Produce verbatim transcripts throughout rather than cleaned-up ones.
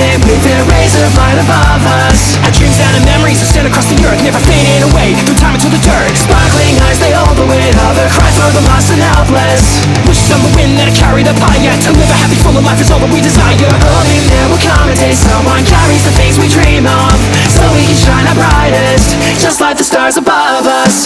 illuminate with their rays of light above us. Our dreams and our memories are still across the earth, never fading away through time into the dirt. Sparkling eyes, they hold the weight of a cry for the lost and helpless. Wishes on the wind that carry the fire. To live a happy, full of life is all that we desire. Hoping there will come a day someone carries the things we dream of, so we can shine our brightest, just like the stars above us.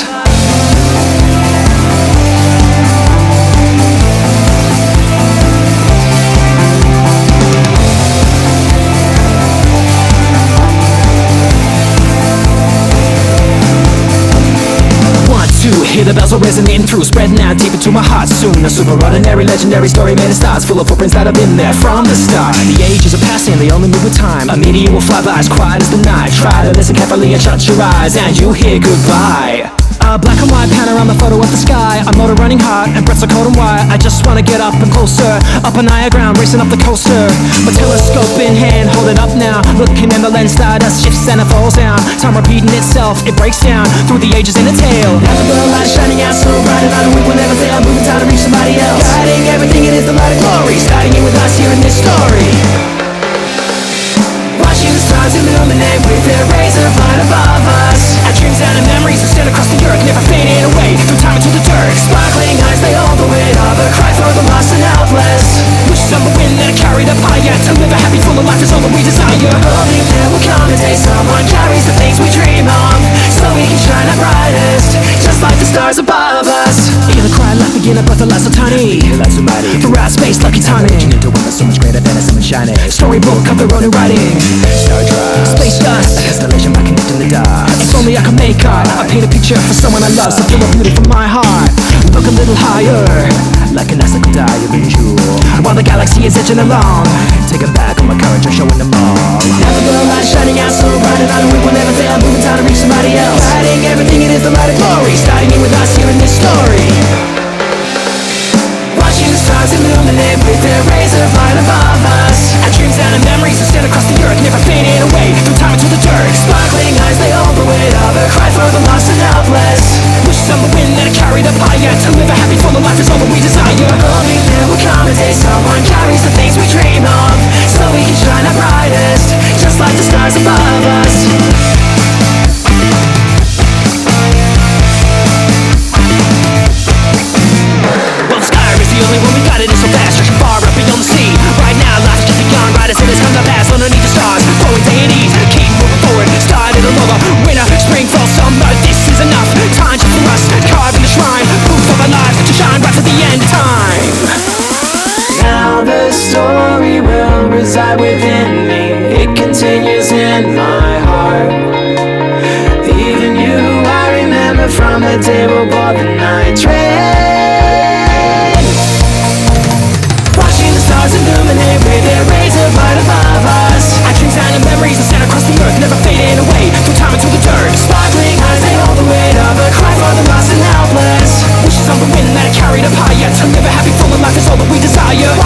Hear the bells are resonating through, spreading out deep into my heart soon. A super ordinary, legendary story made of stars, full of footprints that have been there from the start. The ages are passing, they only move with time. A meteor will fly by as quiet as the night. Try to listen carefully and shut your eyes, and you'll hear goodbye. A black and white panorama photo of the sky. A motor running hard and breaths are cold and white. I just wanna get up and closer, up on higher ground, racing up the coaster. My telescope in hand, hold it up now. Looking in the lens, stardust shifts and it falls down. Time repeating itself, it breaks down through the ages in a tale. Now the blue light shining out so bright, and I know we will never fail. Moving time to reach somebody else, guiding everything, it is the light of glory. Starting in with us here in this story. Watching the stars illuminate with their rays of light above us. Our dreams and our memories are still across the earth, never fading away through time into the dirt. Sparkling eyes, they hold the weight of a cry for the lost and helpless. Wishes on the wind that carry the fire. To live a happy, full of life is all that we desire. Hoping there will come a day someone carries the things we dream of, so we can shine our brightest, just like the stars above us. Hear the cry, laugh again, a breath of light so tiny. Throughout space, lucky timing. Reaching into one that's so much greater than a sun shining. Storybook of their own new writing. Star drive, space dust, a constellation by connecting the dots. If only I could make art, I paint a picture for someone I love, something of beauty from my heart. Look a little higher, like an icicle diamond jewel, while the galaxy is edging along. Take it back on my courage, I'm showing them all. Now the blue light shining out so bright, and I know we will never fail. Moving time to reach somebody else, guiding everything, it is the light of glory. Starting in with us here in this story. Watching the stars illuminate with their rays of light above us. Our dreams and our memories are still across the earth, never fading away through time into the dirt. Sparkling eyes, they hold the weight of a cry for the lost and helpless. Wishes on the wind that carry the fire. To live a happy, full of life is all that we desire. Hoping there will come a day someone carries the things we dream of, so we can shine our brightest, just like the stars above us. The only one we got, it is so fast, stretching far up beyond the sea. Right now, life is just begun, right as it has come to pass. Underneath the stars, flowing deities, keep moving forward. Started all over, winter, spring, fall, summer. This is enough, time just for us. Carving the shrine, proof of our lives to shine right to the end of time. Now the story will reside within me. It continues in my heart. Even you, I remember from the day we bought the night train. Illuminate with their rays of light above us. Our dreams and our memories are set across the earth, never fading away through time into the dirt. Sparkling eyes, they hold the weight of a cry for the lost and helpless. Wishes on the wind that carry the fire. To live a happy, full of life is all that we desire.